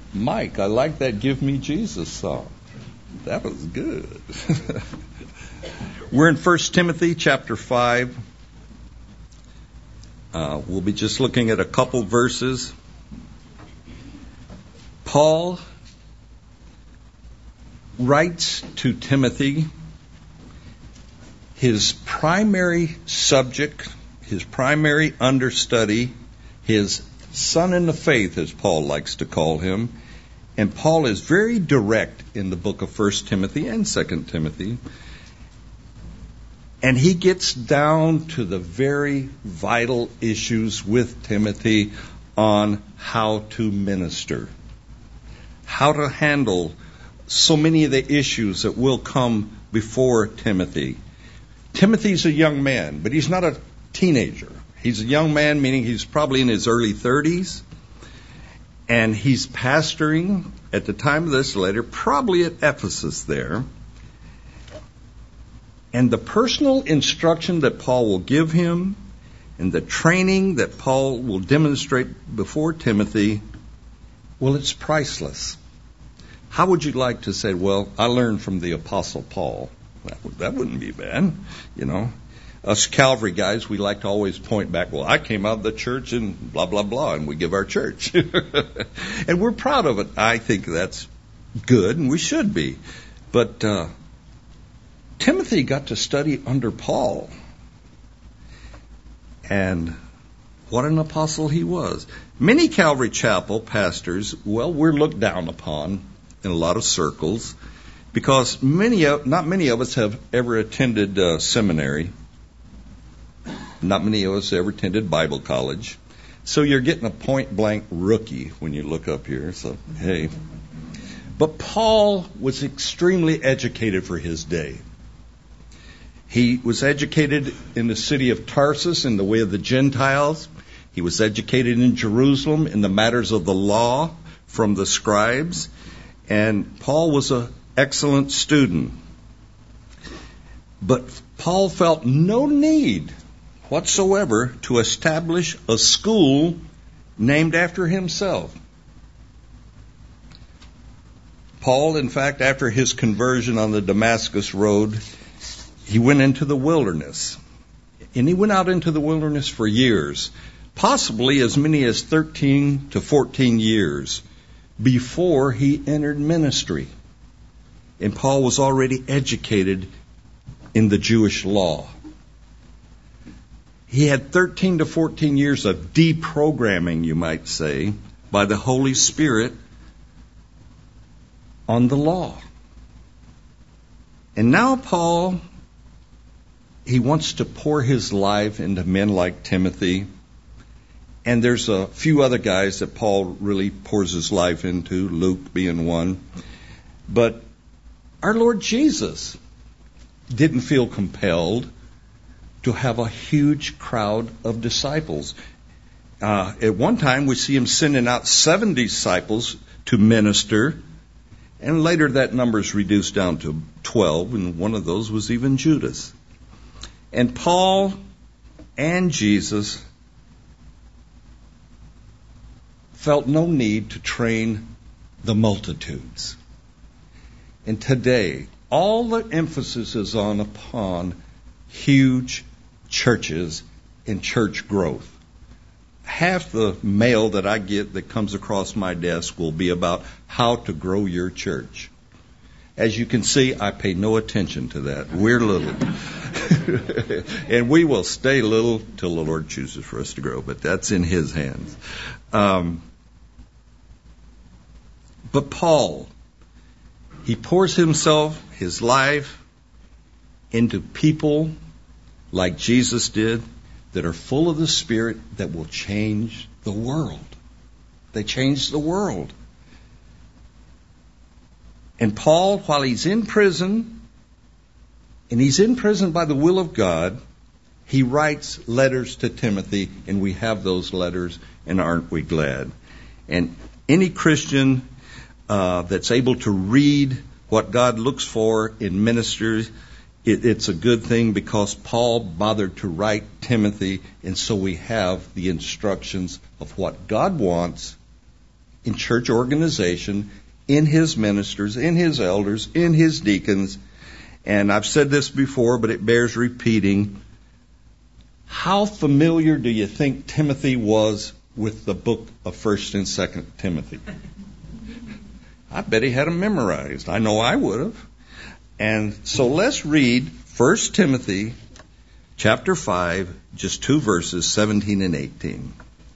Mike, I like that Give Me Jesus song. That was good. We're in 1 Timothy chapter 5. We'll be just looking at a couple verses. Paul writes to Timothy his primary subject, his primary understudy, his son in the faith, as Paul likes to call him. And Paul is very direct in the book of 1 Timothy and 2 Timothy. And he gets down to the very vital issues with Timothy on how to minister, how to handle so many of the issues that will come before Timothy. Timothy's a young man, but he's not a teenager. He's a young man, meaning he's probably in his early 30s. And he's pastoring at the time of this letter, probably at Ephesus there. And the personal instruction that Paul will give him and the training that Paul will demonstrate before Timothy, well, it's priceless. How would you like to say, well, I learned from the Apostle Paul? That wouldn't be bad, you know. Us Calvary guys, we like to always point back, well, I came out of the church and blah, blah, blah, and we give our church. And we're proud of it. I think that's good, and we should be. But Timothy got to study under Paul. And what an apostle he was. Many Calvary Chapel pastors, well, we're looked down upon in a lot of circles because not many of us have ever attended seminary. Not many of us ever attended Bible college. So you're getting a point-blank rookie when you look up here. So, hey. But Paul was extremely educated for his day. He was educated in the city of Tarsus in the way of the Gentiles. He was educated in Jerusalem in the matters of the law from the scribes. And Paul was an excellent student. But Paul felt no need whatsoever to establish a school named after himself. Paul, in fact, after his conversion on the Damascus Road, he went into the wilderness. And he went out into the wilderness for years, possibly as many as 13 to 14 years before he entered ministry. And Paul was already educated in the Jewish law. He had 13 to 14 years of deprogramming, you might say, by the Holy Spirit on the law. And now Paul, he wants to pour his life into men like Timothy. And there's a few other guys that Paul really pours his life into, Luke being one. But our Lord Jesus didn't feel compelled to have a huge crowd of disciples. At one time, we see him sending out 7 disciples to minister, and later that number is reduced down to 12, and one of those was even Judas. And Paul and Jesus felt no need to train the multitudes. And today, all the emphasis is upon huge churches and church growth. Half the mail that I get that comes across my desk will be about how to grow your church. As you can see, I pay no attention to that. We're little. And we will stay little till the Lord chooses for us to grow, but that's in His hands. But Paul, he pours himself, his life, into people like Jesus did, that are full of the Spirit, that will change the world. They change the world. And Paul, while he's in prison, and he's in prison by the will of God, he writes letters to Timothy, and we have those letters, and aren't we glad? And any Christian that's able to read what God looks for in ministers, it's a good thing, because Paul bothered to write Timothy, and so we have the instructions of what God wants in church organization, in his ministers, in his elders, in his deacons. And I've said this before, but it bears repeating. How familiar do you think Timothy was with the book of 1st and 2nd Timothy? I bet he had them memorized. I know I would have. And so let's read 1 Timothy chapter 5, just 2 verses, 17 and 18.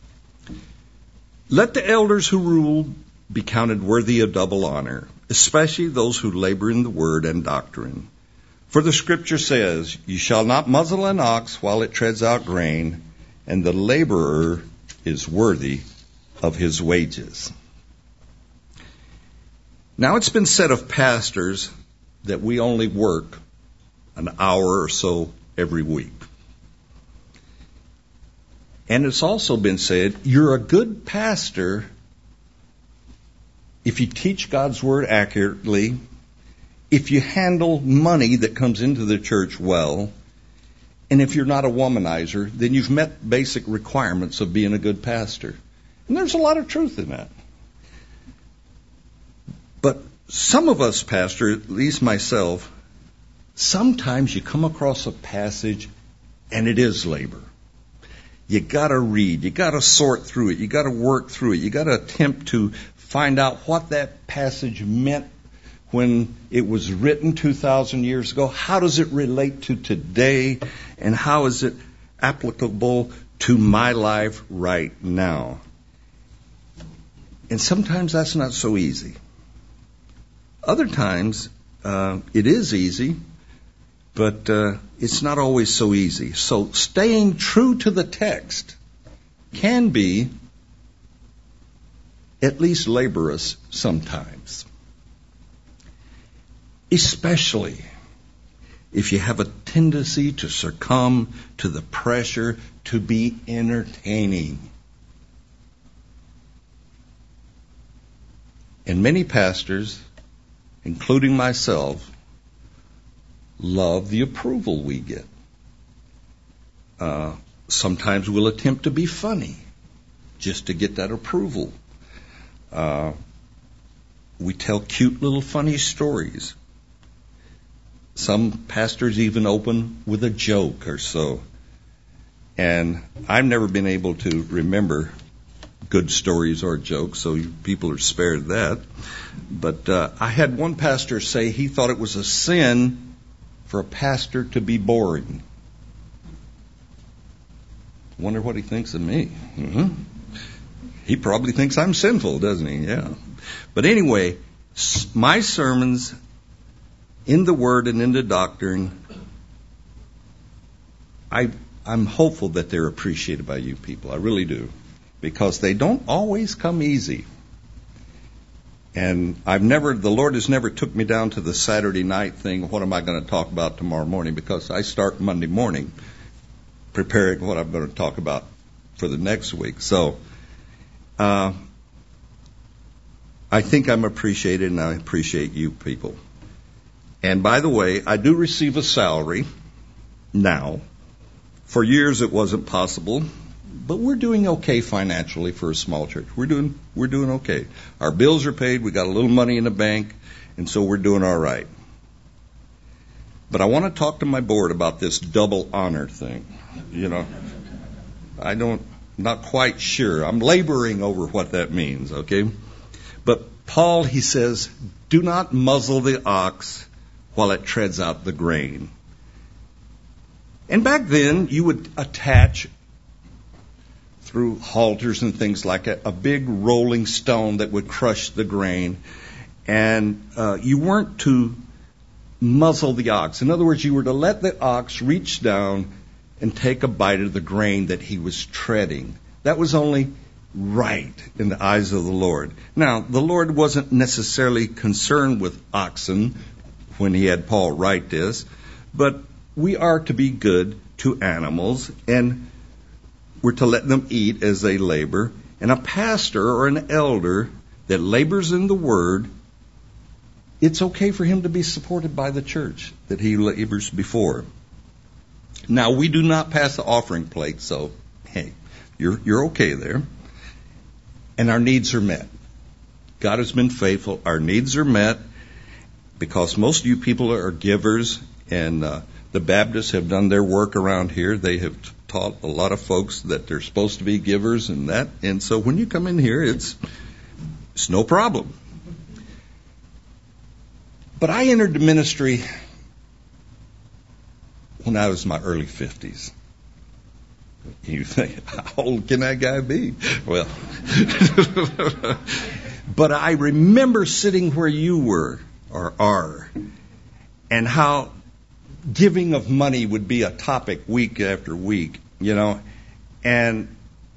Let the elders who rule be counted worthy of double honor, especially those who labor in the word and doctrine. For the scripture says, you shall not muzzle an ox while it treads out grain, and the laborer is worthy of his wages. Now it's been said of pastors that we only work an hour or so every week. And it's also been said, you're a good pastor if you teach God's word accurately, if you handle money that comes into the church well, and if you're not a womanizer, then you've met basic requirements of being a good pastor. And there's a lot of truth in that. But some of us, pastor, at least myself, sometimes you come across a passage and it is labor. You got to read, you got to sort through it, you got to work through it, you got to attempt to find out what that passage meant when it was written 2,000 years ago. How does it relate to today, and how is it applicable to my life right now? And sometimes that's not so easy. Other times it is easy, but it's not always so easy. So staying true to the text can be at least laborious sometimes. Especially if you have a tendency to succumb to the pressure to be entertaining. And many pastors, including myself, love the approval we get. Sometimes we'll attempt to be funny just to get that approval. We tell cute little funny stories. Some pastors even open with a joke or so. And I've never been able to remember good stories or jokes, so people are spared that. But I had one pastor say he thought it was a sin for a pastor to be boring. Wonder what he thinks of me. Mm-hmm. He probably thinks I'm sinful, doesn't he? Yeah. But anyway, my sermons in the Word and in the doctrine, I'm hopeful that they're appreciated by you people. I really do. Because they don't always come easy. And the Lord has never took me down to the Saturday night thing, what am I going to talk about tomorrow morning? Because I start Monday morning preparing what I'm going to talk about for the next week. So, I think I'm appreciated, and I appreciate you people. And by the way, I do receive a salary now. For years it wasn't possible, but we're doing okay financially for a small church. We're doing okay. Our bills are paid, we got a little money in the bank, and so we're doing all right. But I want to talk to my board about this double honor thing. You know, not quite sure. I'm laboring over what that means, okay? But Paul, he says, do not muzzle the ox while it treads out the grain. And back then, you would attach through halters and things like that a big rolling stone that would crush the grain. And you weren't to muzzle the ox. In other words, you were to let the ox reach down and take a bite of the grain that he was treading. That was only right in the eyes of the Lord. Now, the Lord wasn't necessarily concerned with oxen when he had Paul write this, but we are to be good to animals, and we're to let them eat as they labor. And a pastor or an elder that labors in the Word, it's okay for him to be supported by the church that he labors before. Now, we do not pass the offering plate, so, hey, you're okay there. And our needs are met. God has been faithful. Our needs are met because most of you people are givers, and the Baptists have done their work around here. They have taught a lot of folks that they're supposed to be givers and that. And so when you come in here, it's no problem. But I entered the ministry when I was in my early 50s. You think, how old can that guy be? Well, but I remember sitting where you were or are, and how giving of money would be a topic week after week, and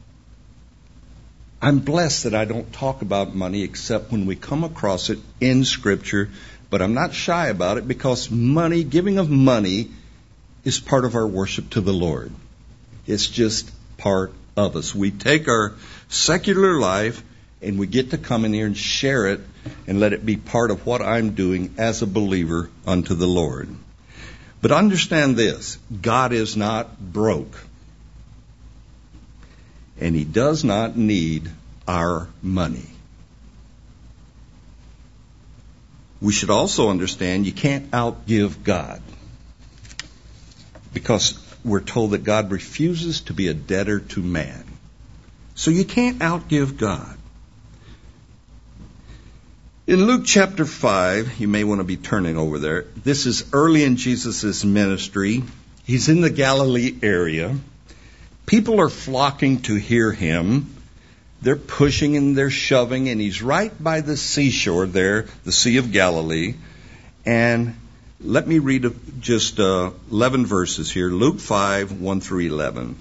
I'm blessed that I don't talk about money except when we come across it in Scripture, but I'm not shy about it because giving of money is part of our worship to the Lord. It's just part of us. We take our secular life and we get to come in here and share it and let it be part of what I'm doing as a believer unto the Lord. But understand this, God is not broke. And He does not need our money. We should also understand you can't outgive God, because we're told that God refuses to be a debtor to man. So you can't outgive God. In Luke chapter 5, you may want to be turning over there. This is early in Jesus' ministry. He's in the Galilee area. People are flocking to hear Him. They're pushing and they're shoving, and He's right by the seashore there, the Sea of Galilee. And let me read just 11 verses here. Luke 5, 1 through 11.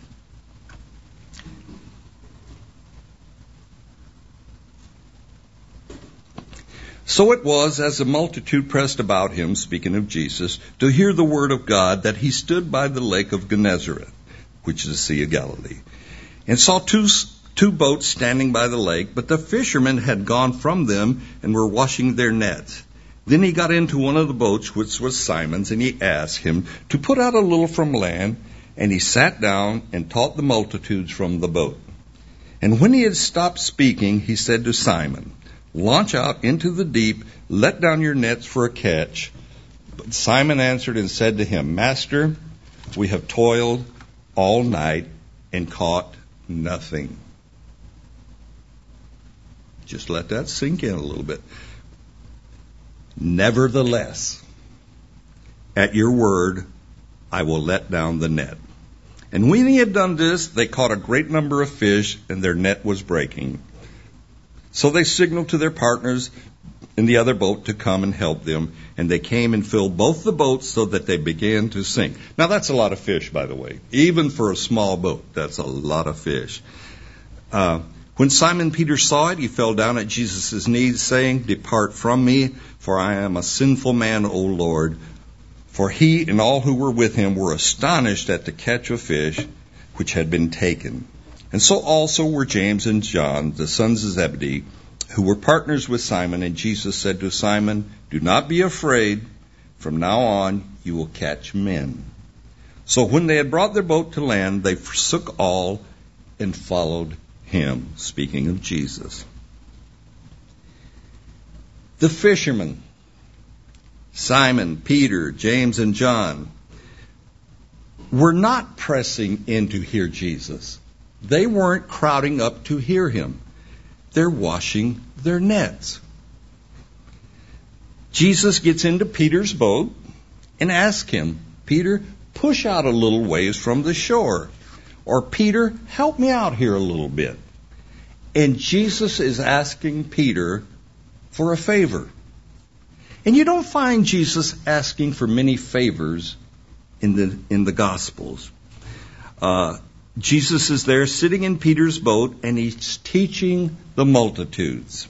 So it was, as the multitude pressed about Him, speaking of Jesus, to hear the word of God, that He stood by the lake of Gennesaret, which is the Sea of Galilee, and saw two boats standing by the lake, but the fishermen had gone from them and were washing their nets. Then He got into one of the boats, which was Simon's, and He asked him to put out a little from land, and He sat down and taught the multitudes from the boat. And when He had stopped speaking, He said to Simon, "Launch out into the deep, let down your nets for a catch." But Simon answered and said to Him, "Master, we have toiled all night and caught nothing." Just let that sink in a little bit. "Nevertheless, at your word, I will let down the net." And when He had done this, they caught a great number of fish, and their net was breaking. So they signaled to their partners in the other boat to come and help them, and they came and filled both the boats so that they began to sink. Now that's a lot of fish, by the way. Even for a small boat, that's a lot of fish. When Simon Peter saw it, he fell down at Jesus' knees, saying, "Depart from me, for I am a sinful man, O Lord." For he and all who were with him were astonished at the catch of fish which had been taken. And so also were James and John, the sons of Zebedee, who were partners with Simon. And Jesus said to Simon, "Do not be afraid. From now on you will catch men." So when they had brought their boat to land, they forsook all and followed Him. Speaking of Jesus. The fishermen, Simon, Peter, James, and John, were not pressing in to hear Jesus. They weren't crowding up to hear Him. They're washing their nets. Jesus gets into Peter's boat and asks him, "Peter, push out a little ways from the shore." Or, "Peter, help me out here a little bit." And Jesus is asking Peter for a favor. And you don't find Jesus asking for many favors in the Gospels. Jesus is there sitting in Peter's boat, and He's teaching the multitudes.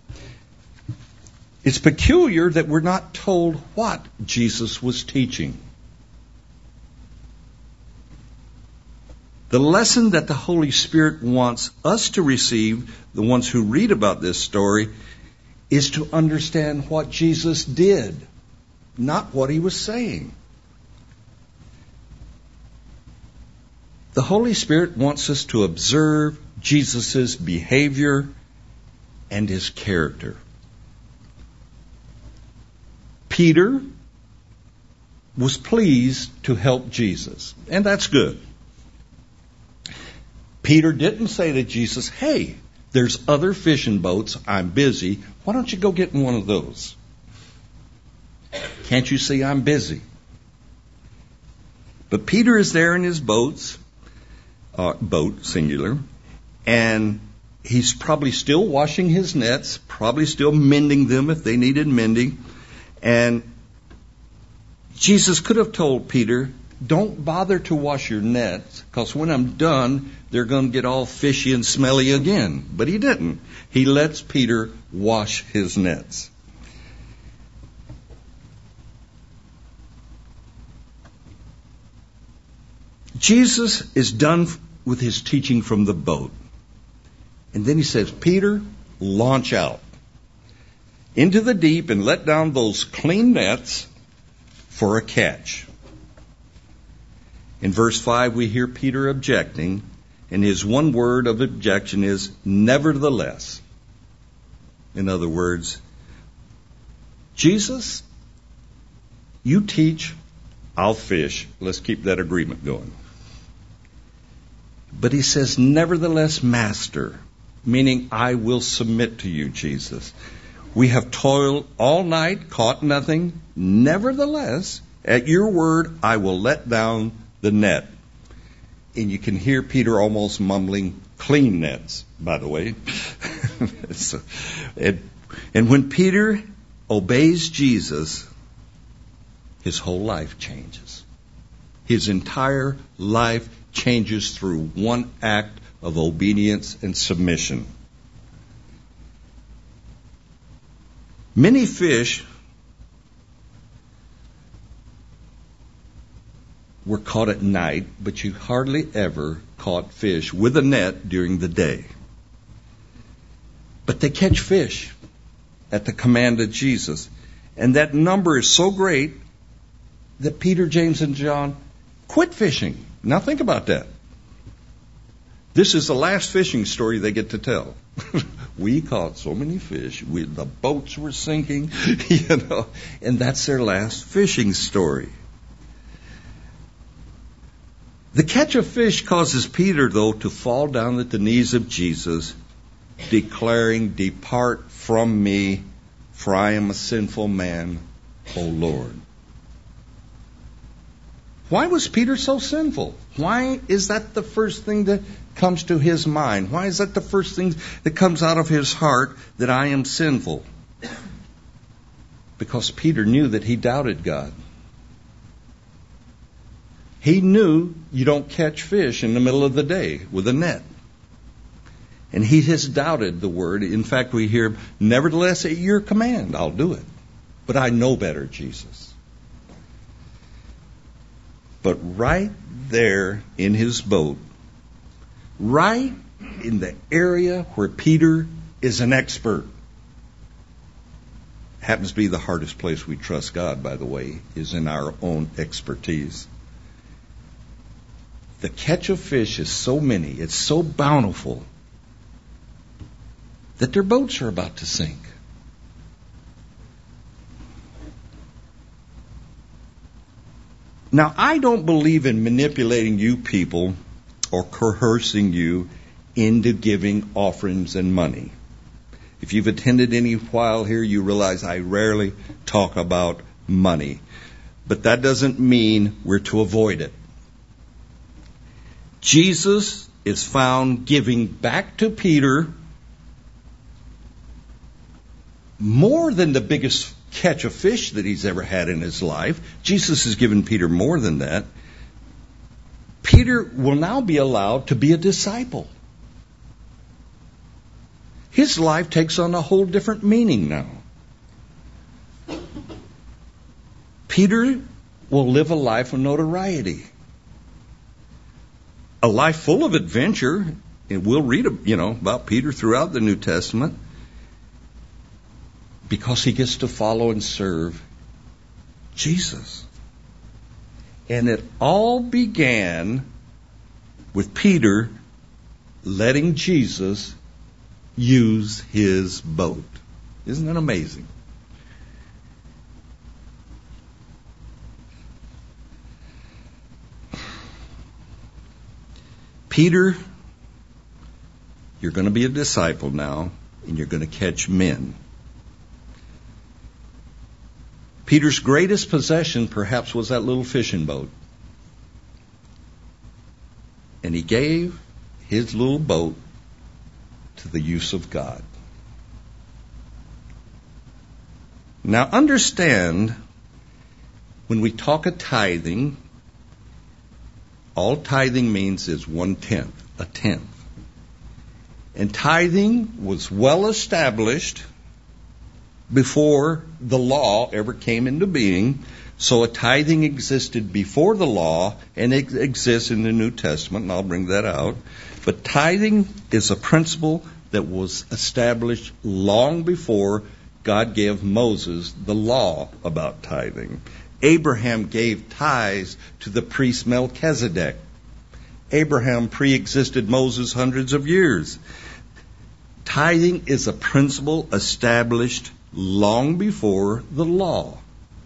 It's peculiar that we're not told what Jesus was teaching. The lesson that the Holy Spirit wants us to receive, the ones who read about this story, is to understand what Jesus did, not what He was saying. The Holy Spirit wants us to observe Jesus' behavior and His character. Peter was pleased to help Jesus, and that's good. Peter didn't say to Jesus, hey, there's other fishing boats, I'm busy, why don't you go get in one of those? Can't you see I'm busy? But Peter is there in his boat, singular, and he's probably still washing his nets, probably still mending them if they needed mending. And Jesus could have told Peter, don't bother to wash your nets, because when I'm done, they're going to get all fishy and smelly again. But he didn't. He lets Peter wash his nets. Jesus is done with his teaching from the boat. And then he says, Peter, launch out into the deep and let down those clean nets for a catch. In verse 5, we hear Peter objecting, and his one word of objection is, nevertheless. In other words, Jesus, you teach, I'll fish. Let's keep that agreement going. But he says, nevertheless, Master, meaning I will submit to you, Jesus. We have toiled all night, caught nothing. Nevertheless, at your word, I will let down the net. And you can hear Peter almost mumbling, clean nets, by the way. And when Peter obeys Jesus, his whole life changes. His entire life changes through one act of obedience and submission. Many fish were caught at night, but you hardly ever caught fish with a net during the day. But they catch fish at the command of Jesus. And that number is so great that Peter, James, and John quit fishing. Now think about that. This is the last fishing story they get to tell. We caught so many fish. The boats were sinking, and that's their last fishing story. The catch of fish causes Peter, though, to fall down at the knees of Jesus, declaring, depart from me, for I am a sinful man, O Lord. Why was Peter so sinful? Why is that the first thing that comes to his mind? Why is that the first thing that comes out of his heart, that I am sinful? Because Peter knew that he doubted God. He knew you don't catch fish in the middle of the day with a net. And he has doubted the word. In fact, we hear, nevertheless, at your command, I'll do it. But I know better, Jesus. But right there in his boat, right in the area where Peter is an expert, happens to be the hardest place we trust God, by the way, is in our own expertise. The catch of fish is so many, it's so bountiful, that their boats are about to sink. Now, I don't believe in manipulating you people or coercing you into giving offerings and money. If you've attended any while here, you realize I rarely talk about money. But that doesn't mean we're to avoid it. Jesus is found giving back to Peter more than the biggest catch of fish that he's ever had in his life. Jesus has given Peter more than that. Peter will now be allowed to be a disciple. His life takes on a whole different meaning now. Peter will live a life of notoriety. A life full of adventure. And we'll read about Peter throughout the New Testament. Because he gets to follow and serve Jesus. And it all began with Peter letting Jesus use his boat. Isn't that amazing? Peter, you're going to be a disciple now, and you're going to catch men. Peter's greatest possession perhaps was that little fishing boat. And he gave his little boat to the use of God. Now understand, when we talk of tithing, all tithing means is 1/10, a tenth. And tithing was well established before the law ever came into being. So a tithing existed before the law, and it exists in the New Testament, and I'll bring that out. But tithing is a principle that was established long before God gave Moses the law about tithing. Abraham gave tithes to the priest Melchizedek. Abraham pre-existed Moses hundreds of years. Tithing is a principle established long before the law.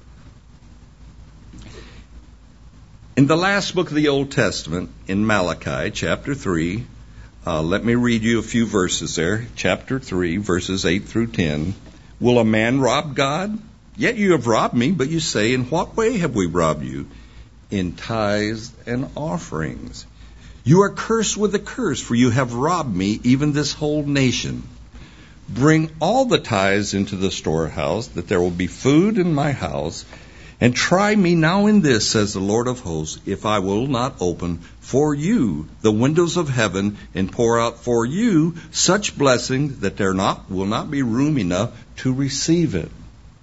In the last book of the Old Testament, in Malachi, chapter 3, let me read you a few verses there. Chapter 3, verses 8 through 10. Will a man rob God? Yet you have robbed me, but you say, in what way have we robbed you? In tithes and offerings. You are cursed with a curse, for you have robbed me, even this whole nation. Bring all the tithes into the storehouse, that there will be food in my house. And try me now in this, says the Lord of hosts, if I will not open for you the windows of heaven and pour out for you such blessing that there will not be room enough to receive it.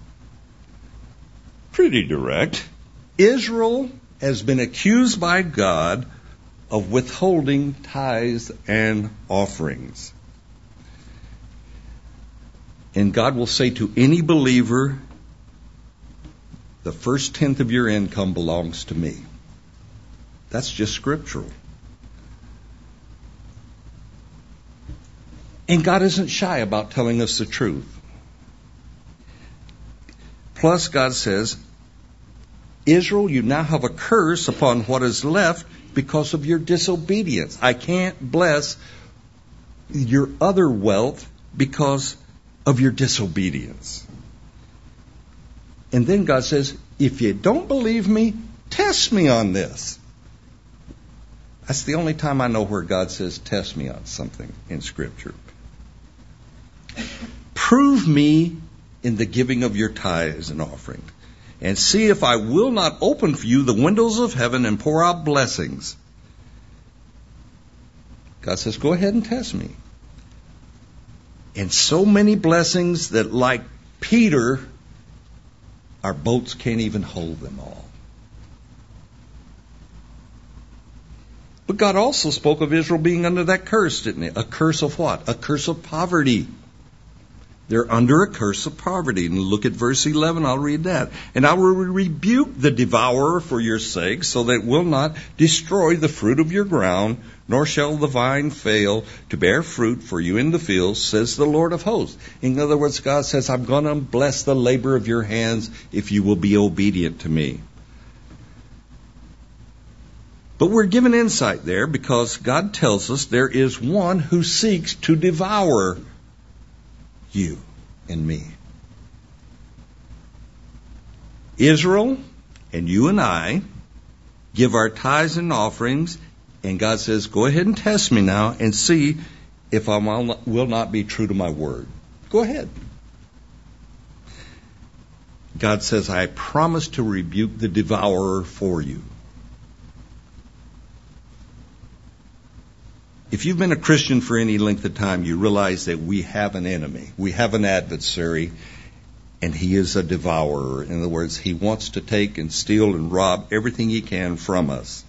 Pretty direct. Israel has been accused by God of withholding tithes and offerings. And God will say to any believer, the first tenth of your income belongs to me. That's just scriptural. And God isn't shy about telling us the truth. Plus, God says, Israel, you now have a curse upon what is left because of your disobedience. I can't bless your other wealth because of your disobedience. And then God says, if you don't believe me, test me on this. That's the only time I know where God says, test me on something in Scripture. Prove me in the giving of your tithes and offerings, and see if I will not open for you the windows of heaven and pour out blessings. God says, go ahead and test me. And so many blessings that, like Peter, our boats can't even hold them all. But God also spoke of Israel being under that curse, didn't he? A curse of what? A curse of poverty. They're under a curse of poverty. And look at verse 11, I'll read that. And I will rebuke the devourer for your sake, so that it will not destroy the fruit of your ground, nor shall the vine fail to bear fruit for you in the fields, says the Lord of hosts. In other words, God says, I'm going to bless the labor of your hands if you will be obedient to me. But we're given insight there because God tells us there is one who seeks to devour you and me. Israel and you and I give our tithes and offerings, and God says, go ahead and test me now and see if I will not be true to my word. Go ahead. God says, I promise to rebuke the devourer for you. If you've been a Christian for any length of time, you realize that we have an enemy. We have an adversary, and he is a devourer. In other words, he wants to take and steal and rob everything he can from us.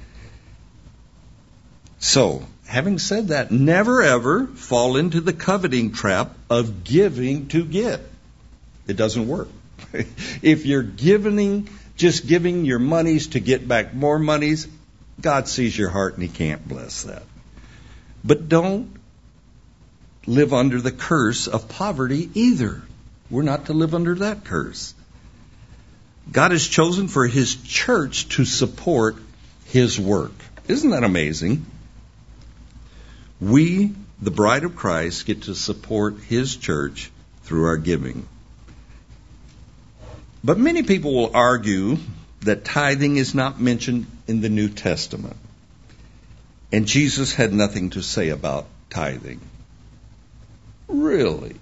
So, having said that, never ever fall into the coveting trap of giving to get. It doesn't work. If you're just giving your monies to get back more monies, God sees your heart and he can't bless that. But don't live under the curse of poverty either. We're not to live under that curse. God has chosen for his church to support his work. Isn't that amazing? We, the bride of Christ, get to support His church through our giving. But many people will argue that tithing is not mentioned in the New Testament. And Jesus had nothing to say about tithing. Really?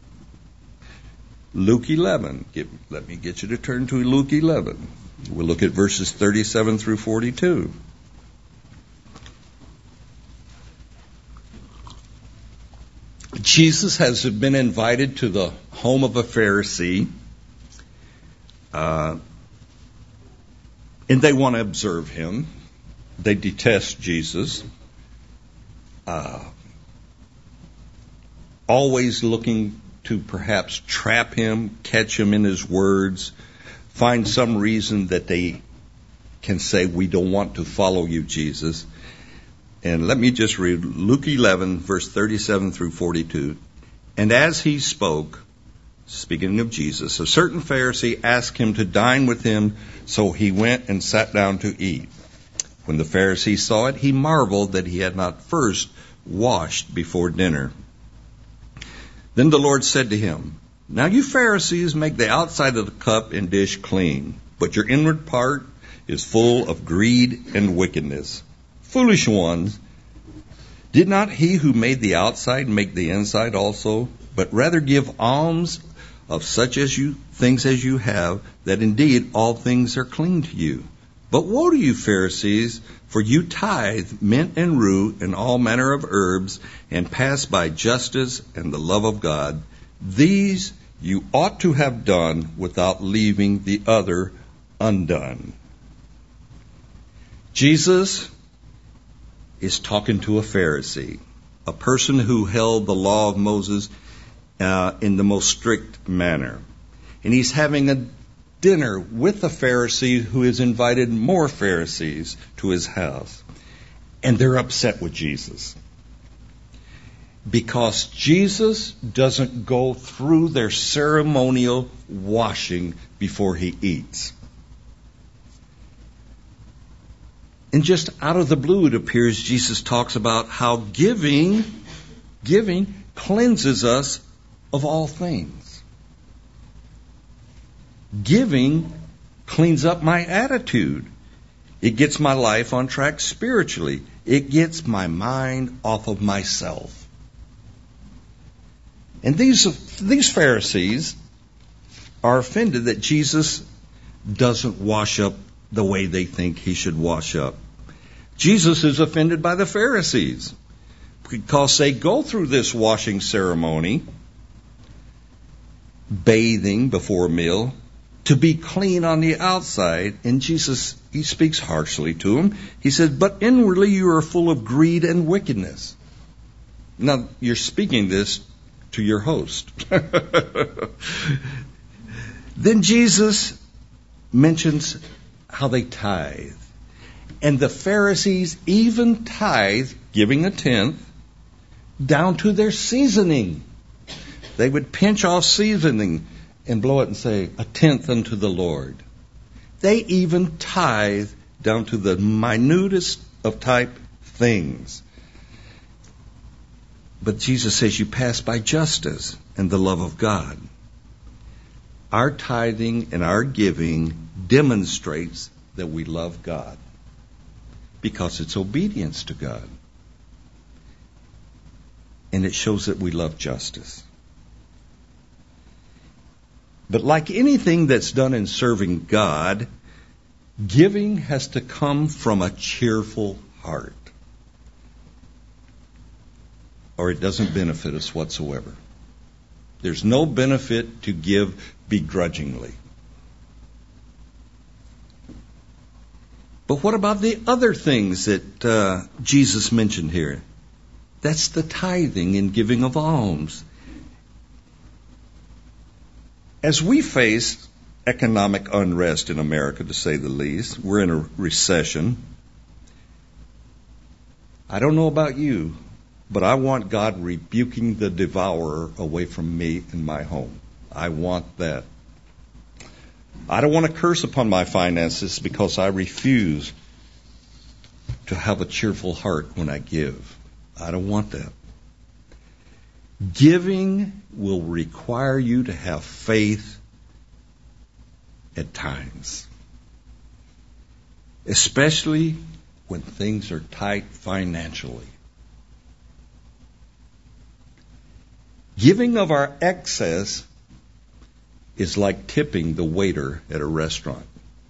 Luke 11. Let me get you to turn to Luke 11. We'll look at verses 37 through 42. Jesus has been invited to the home of a Pharisee, and they want to observe him. They detest Jesus, always looking to perhaps trap him, catch him in his words, find some reason that they can say, we don't want to follow you, Jesus. And let me just read Luke 11, verse 37 through 42. And as he spoke, speaking of Jesus, a certain Pharisee asked him to dine with him, so he went and sat down to eat. When the Pharisee saw it, he marveled that he had not first washed before dinner. Then the Lord said to him, now you Pharisees make the outside of the cup and dish clean, but your inward part is full of greed and wickedness. Foolish ones, did not he who made the outside make the inside also? But rather give alms of such things as you have, that indeed all things are clean to you. But woe to you, Pharisees, for you tithe mint and rue and all manner of herbs, and pass by justice and the love of God. These you ought to have done without leaving the other undone. Jesus is talking to a Pharisee, a person who held the law of Moses in the most strict manner. And he's having a dinner with a Pharisee who has invited more Pharisees to his house. And they're upset with Jesus, because Jesus doesn't go through their ceremonial washing before he eats. And just out of the blue, it appears Jesus talks about how giving cleanses us of all things. Giving cleans up my attitude. It gets my life on track spiritually. It gets my mind off of myself. And these Pharisees are offended that Jesus doesn't wash up the way they think he should wash up. Jesus is offended by the Pharisees because they go through this washing ceremony, bathing before a meal, to be clean on the outside. And Jesus, he speaks harshly to them. He says, but inwardly you are full of greed and wickedness. Now, you're speaking this to your host. Then Jesus mentions how they tithe. And the Pharisees even tithe, giving a tenth, down to their seasoning. They would pinch off seasoning and blow it and say, a tenth unto the Lord. They even tithe down to the minutest of type things. But Jesus says you pass by justice and the love of God. Our tithing and our giving demonstrates that we love God, because it's obedience to God. And it shows that we love justice. But like anything that's done in serving God, giving has to come from a cheerful heart, or it doesn't benefit us whatsoever. There's no benefit to give begrudgingly. But what about the other things that Jesus mentioned here? That's the tithing and giving of alms. As we face economic unrest in America, to say the least, we're in a recession. I don't know about you, but I want God rebuking the devourer away from me and my home. I want that. I don't want to curse upon my finances, because I refuse to have a cheerful heart when I give. I don't want that. Giving will require you to have faith at times, especially when things are tight financially. Giving of our excess is like tipping the waiter at a restaurant.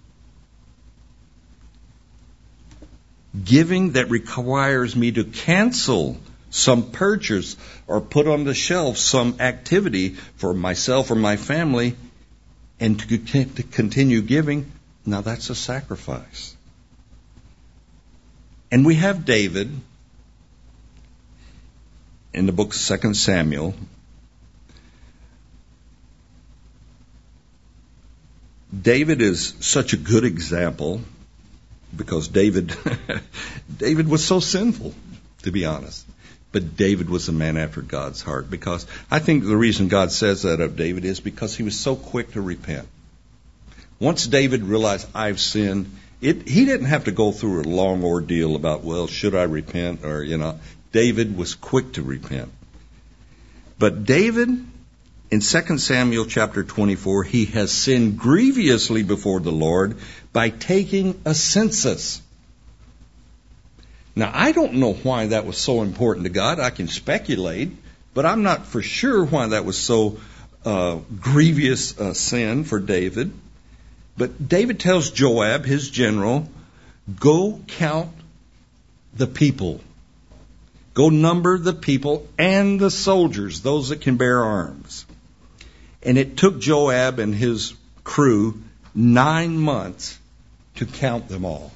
Giving that requires me to cancel some purchase or put on the shelf some activity for myself or my family and to continue giving, now that's a sacrifice. And we have David in the book of 2 Samuel. David is such a good example because David was so sinful, to be honest. But David was a man after God's heart, because I think the reason God says that of David is because he was so quick to repent. Once David realized, I've sinned, he didn't have to go through a long ordeal about, well, should I repent? Or, David was quick to repent. But David, in 2 Samuel chapter 24, he has sinned grievously before the Lord by taking a census. Now, I don't know why that was so important to God. I can speculate, but I'm not for sure why that was so grievous sin for David. But David tells Joab, his general, go count the people. Go number the people and the soldiers, those that can bear arms. And it took Joab and his crew 9 months to count them all.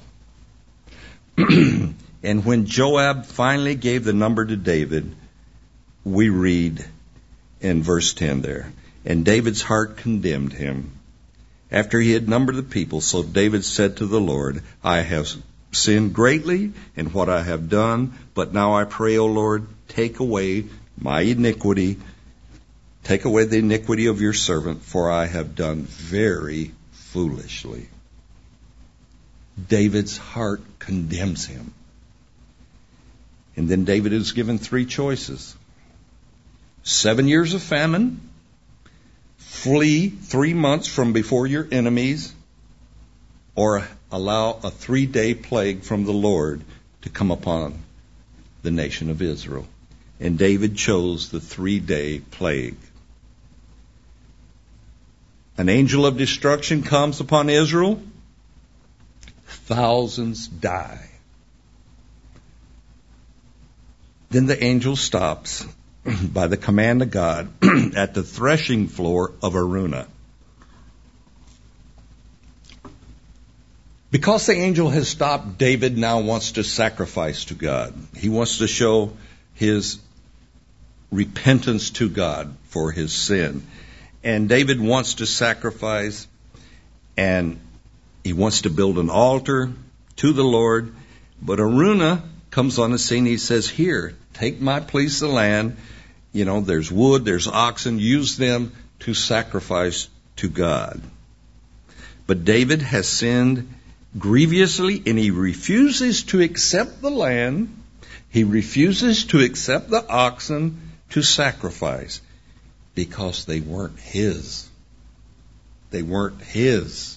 And when Joab finally gave the number to David, we read in verse 10 there, and David's heart condemned him after he had numbered the people. So David said to the Lord, I have sinned greatly in what I have done, but now I pray, O Lord, take away my iniquity. Take away the iniquity of your servant, for I have done very foolishly. David's heart condemns him. And then David is given 3 choices. 7 years of famine, flee 3 months from before your enemies, or allow a 3-day plague from the Lord to come upon the nation of Israel. And David chose the 3-day plague. An angel of destruction comes upon Israel. Thousands die. Then the angel stops by the command of God at the threshing floor of Araunah. Because the angel has stopped, David now wants to sacrifice to God. He wants to show his repentance to God for his sin. And David wants to sacrifice, and he wants to build an altar to the Lord. But Araunah comes on the scene. He says, here, take my piece of land. There's wood, there's oxen. Use them to sacrifice to God. But David has sinned grievously, and he refuses to accept the land. He refuses to accept the oxen to sacrifice because they weren't his. They weren't his.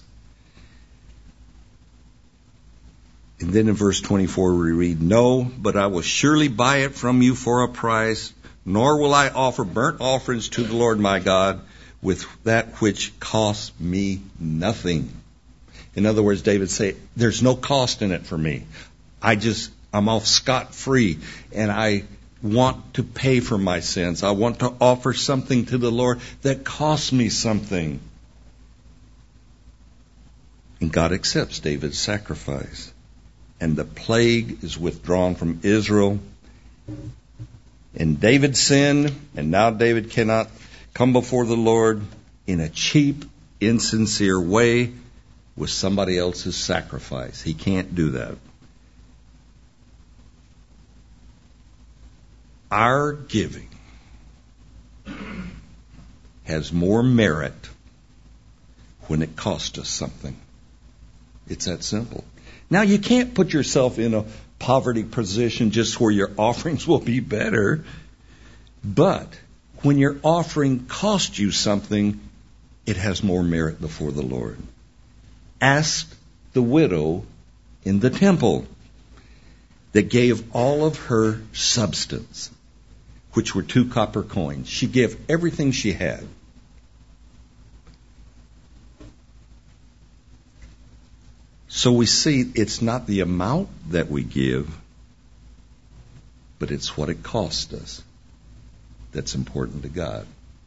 And then in verse 24 we read, no, but I will surely buy it from you for a price, nor will I offer burnt offerings to the Lord my God with that which costs me nothing. In other words, David said, there's no cost in it for me. I'm off scot-free, and I want to pay for my sins. I want to offer something to the Lord that costs me something. And God accepts David's sacrifice. And the plague is withdrawn from Israel. And David sinned, and now David cannot come before the Lord in a cheap, insincere way with somebody else's sacrifice. He can't do that. Our giving has more merit when it costs us something. It's that simple. Now, you can't put yourself in poverty position just where your offerings will be better. But when your offering costs you something, it has more merit before the Lord. Ask the widow in the temple that gave all of her substance, which were 2 copper coins. She gave everything she had. So we see it's not the amount that we give, but it's what it cost us that's important to God.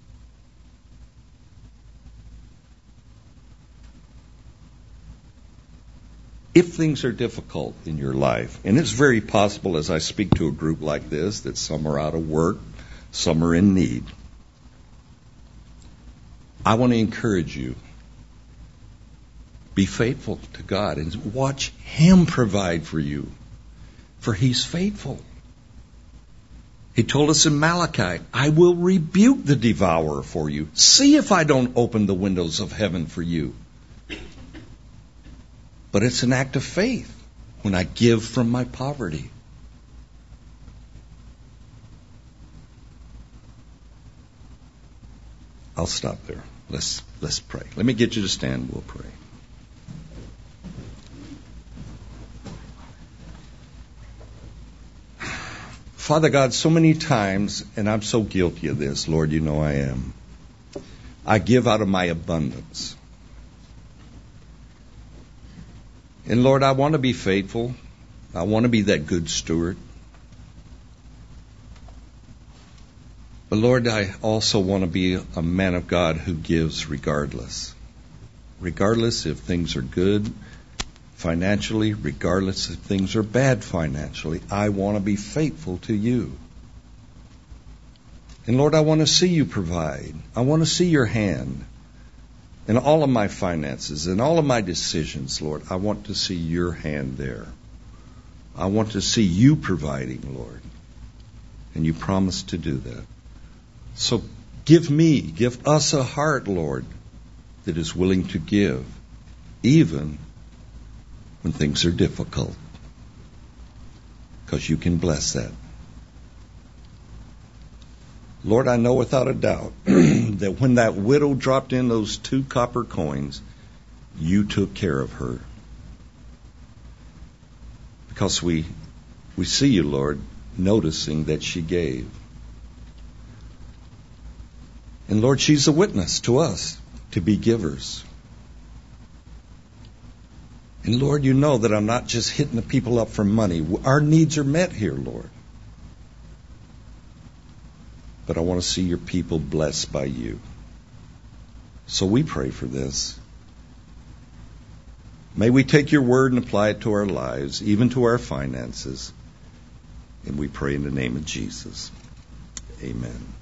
If things are difficult in your life, and it's very possible as I speak to a group like this that some are out of work, some are in need, I want to encourage you, be faithful to God and watch Him provide for you, for He's faithful. He told us in Malachi, I will rebuke the devourer for you. See if I don't open the windows of heaven for you. But it's an act of faith when I give from my poverty. I'll stop there. Let's pray. Let me get you to stand. We'll pray. Father God, so many times, and I'm so guilty of this, Lord, you know I am. I give out of my abundance. And Lord, I want to be faithful. I want to be that good steward. But Lord, I also want to be a man of God who gives regardless. Regardless if things are good financially, regardless if things are bad financially, I want to be faithful to you. And Lord, I want to see you provide. I want to see your hand in all of my finances, in all of my decisions, Lord. I want to see your hand there. I want to see you providing, Lord. And you promised to do that. So give us a heart, Lord, that is willing to give, even when things are difficult. Because you can bless that. Lord, I know without a doubt that when that widow dropped in those 2 copper coins, you took care of her. Because we see you, Lord, noticing that she gave. And Lord, she's a witness to us to be givers. And Lord, you know that I'm not just hitting the people up for money. Our needs are met here, Lord. But I want to see your people blessed by you. So we pray for this. May we take your word and apply it to our lives, even to our finances. And we pray in the name of Jesus. Amen.